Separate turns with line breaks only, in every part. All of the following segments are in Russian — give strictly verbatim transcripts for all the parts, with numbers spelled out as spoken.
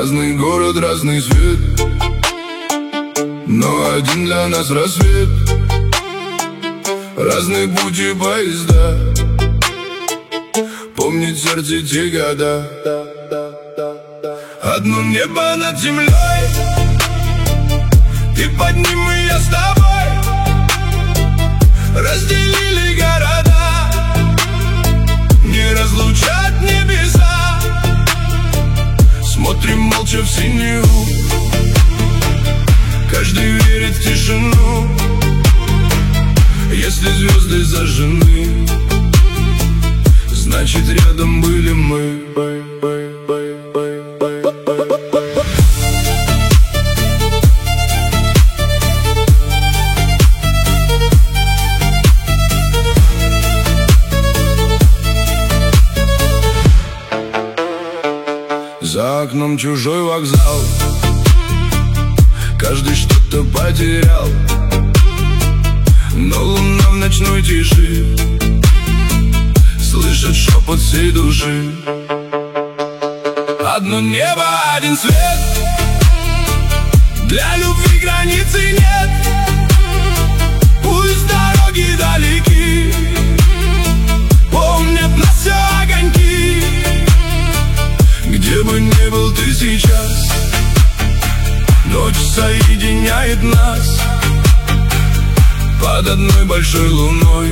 Разный город, разный свет, но один для нас рассвет. Разные пути поезда, помнит сердце те года. Одно небо над землей, ты под ним и я с тобой. Разделили города, не разлучат небеса. Смотрим молча в синеву, каждый верит в тишину. Если звезды зажжены, значит рядом были мы. За окном чужой вокзал, каждый что-то потерял, но луна в ночной тиши слышит шепот всей души. Одно небо, один свет, для любви границы нет. Пусть дороги далеки, помнят нас все огоньки. Где бы ни был ты сейчас, ночь соединяет нас под одной большой луной.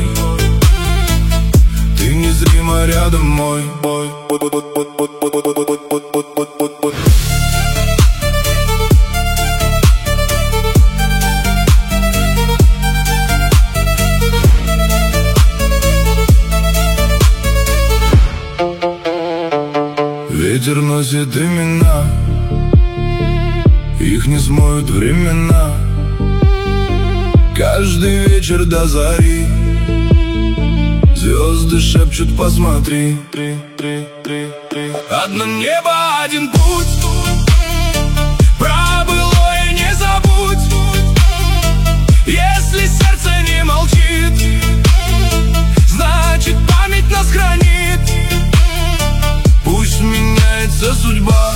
Ты незримо рядом мой. Ветер носит имена, их не смоют времена. Каждый вечер до зари звезды шепчут: посмотри. Одно небо, один путь, про былое не забудь. Если сердце не молчит, значит память нас хранит. Пусть меняется судьба,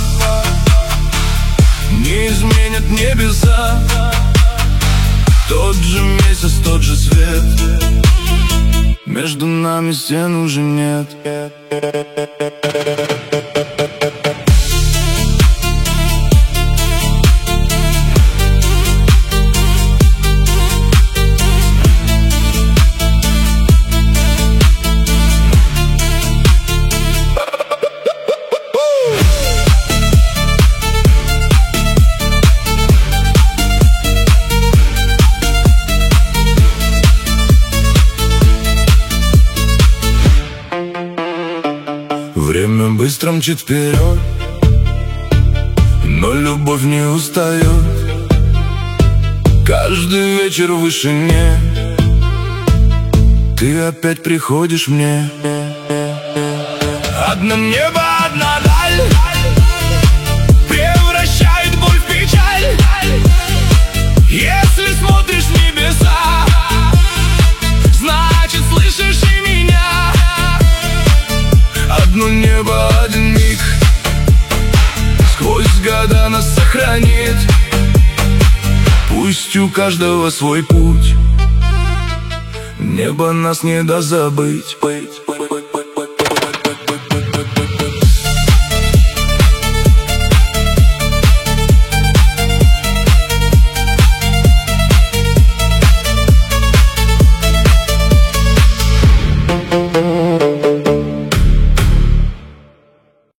не изменят небеса. Тот же месяц, тот же свет, между нами стен уже нет. Время быстро мчит вперед, но любовь не устает. Каждый вечер в вышине ты опять приходишь мне. Одно небо, одна даль превращает боль в печаль. Если смотришь в небеса, значит слышишь и меня. Одно небо, один миг, сквозь года нас сохранит. Пусть у каждого свой путь, небо нас не даст забыть.